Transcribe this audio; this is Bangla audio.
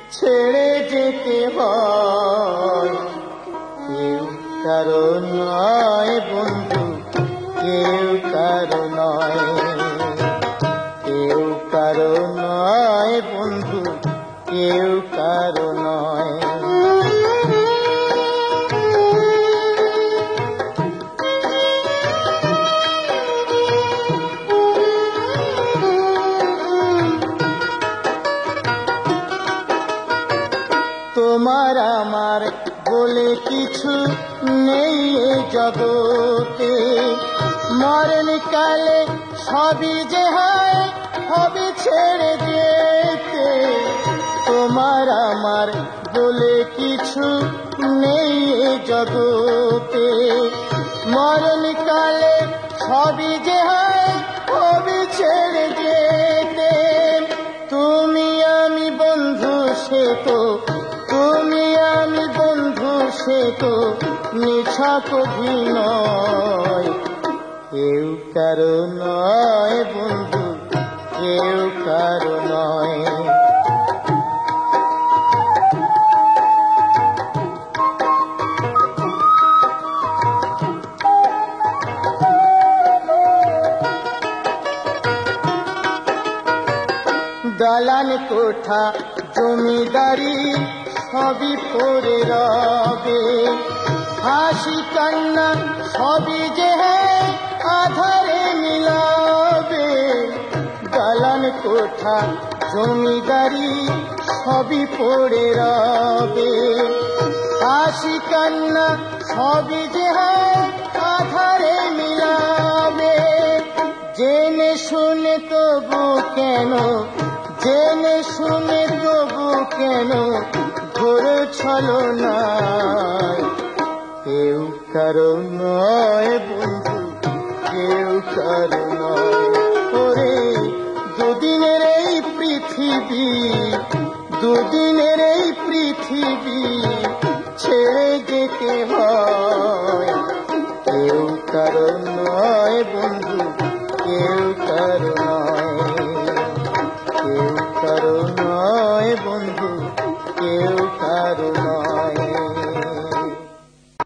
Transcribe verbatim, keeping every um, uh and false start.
ছেড়ে যেতে হয়। কেউ কারো নয় বন্ধু, কেউ কারো নয়, কেউ কারো নয় বন্ধু, কেউ কারো নয়। তোমার আমার বলে কিছু নেই এ জগতে, মরণ কালে সবই যে হয় হবে ছেড়ে যেতে। তোমার আমার বলে কিছু নেই এ জগতে, মরণ কালে সবই যে হয় হবে ছেড়ে যেতে। তুমি আমি বন্ধু সে তো, তুমি আমি বন্ধু সে তো নিছক অভিনয়। কেউ কারো নয় বন্ধু, কেউ কারো নয়। দালান কোঠা জমিদারি সবই পড়ে রবে, হাসি কান্না সবই যে আধারে মিলাবে। দালান কোঠা জমিদারি সবই পড়ে রবে, হাসি কান্না সবই যে আধারে মিলাবে। জেনে শুনে তবু কেন, জেনে শুনে তবু কেন ঘোর ছলনায়। কেউ কারো নয় বন্ধু, কেউ কারো নয়। ওরে দুদিনের এই পৃথিবী, দুদিনের এই পৃথিবী ছেড়ে যেতে হয়। কেউ কারো নয় বন্ধু, কেউ কারো নয়, কেউ কারো নয় বন্ধু, কেউ কারো নয়।